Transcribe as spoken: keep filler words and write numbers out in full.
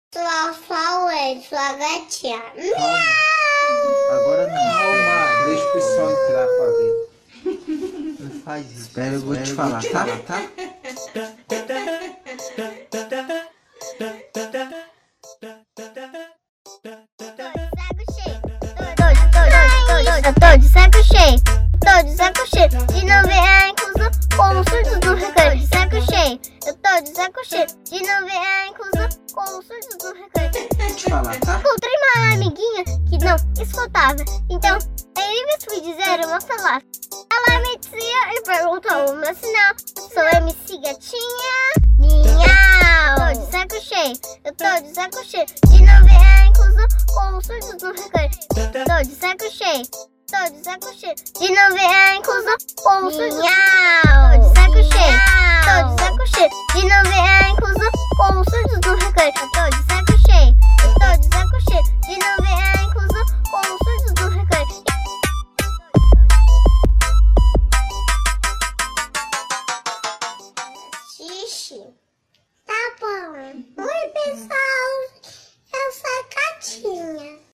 Sua Fauê, sua gatinha. Calma. Agora não. Calma. Deixa o pessoal entrar pra ver. Não faz isso. Espera, eu vou te falar, tá? tá? Eu tô de saco cheio, tô de saco cheio de não ver a inclusão como surdos do recreio. De saco cheio, eu tô de saco cheio de não ver a inclusão como surdos do recreio. Vou te falar, tá? Encontrei uma amiguinha que não escutava, então ele me fui dizer uma palavra. Ela me dizia e perguntou o meu sinal. Sou M C Gatinha, miau. Tô de saco cheio, eu tô de saco cheio de não ver a inclusão como surdos do recreio. Tô de saco cheio, tô de saco cheio de não ver a inclusão como surdos. Tô de saco cheio, tô de saco cheio de não ver a inclusão como surdos do recreio. Tô de saco cheio, tô de saco cheio de não ver a inclusão como surdos do recreio. Xixi. Tá bom. Oi, pessoal. Eu sou a Catinha.